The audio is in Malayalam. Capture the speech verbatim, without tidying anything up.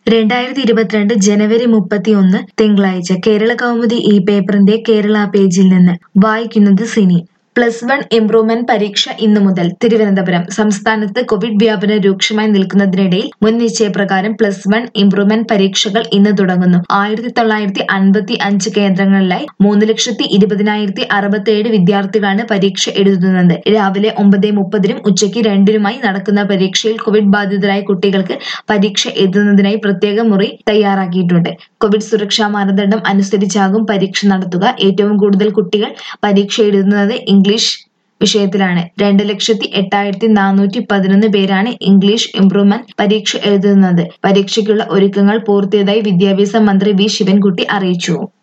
രണ്ടായിരത്തി ഇരുപത്തിരണ്ട് ജനുവരി മുപ്പത്തിയൊന്ന് തിങ്കളാഴ്ച കേരള കൗമുദി ഈ പേപ്പറിന്റെ കേരള പേജിൽ നിന്ന് വായിക്കുന്നത് സിനി. പ്ലസ് വൺ ഇംപ്രൂവ്മെന്റ് പരീക്ഷ ഇന്നു മുതൽ. തിരുവനന്തപുരം സംസ്ഥാനത്ത് കോവിഡ് വ്യാപനം രൂക്ഷമായി നിൽക്കുന്നതിനിടയിൽ മുൻ നിശ്ചയപ്രകാരം പ്ലസ് വൺ ഇംപ്രൂവ്മെന്റ് പരീക്ഷകൾ ഇന്ന് തുടങ്ങുന്നു. ആയിരത്തി തൊള്ളായിരത്തി അൻപത്തി അഞ്ച് കേന്ദ്രങ്ങളിലായി മൂന്ന് ലക്ഷത്തി ഇരുപതിനായിരത്തി അറുപത്തിയേഴ് വിദ്യാർത്ഥികളാണ് പരീക്ഷ എഴുതുന്നത്. രാവിലെ ഒമ്പത് മുപ്പതിനും ഉച്ചയ്ക്ക് രണ്ടിനുമായി നടക്കുന്ന പരീക്ഷയിൽ കോവിഡ് ബാധിതരായ കുട്ടികൾക്ക് പരീക്ഷ എഴുതുന്നതിനായി പ്രത്യേക മുറി തയ്യാറാക്കിയിട്ടുണ്ട്. കോവിഡ് സുരക്ഷാ മാനദണ്ഡം അനുസരിച്ചാകും പരീക്ഷ നടത്തുക. ഏറ്റവും കൂടുതൽ കുട്ടികൾ പരീക്ഷ എഴുതുന്നത് ഇംഗ്ലീഷ് വിഷയത്തിലാണ്. രണ്ട് ലക്ഷത്തി എട്ടായിരത്തി നാനൂറ്റി പതിനൊന്ന് പേരാണ് ഇംഗ്ലീഷ് ഇംപ്രൂവ്മെന്റ് പരീക്ഷ എഴുതുന്നത്. പരീക്ഷയ്ക്കുള്ള ഒരുക്കങ്ങൾ പൂർത്തിയായതായി വിദ്യാഭ്യാസ മന്ത്രി വി ശിവൻകുട്ടി അറിയിച്ചു.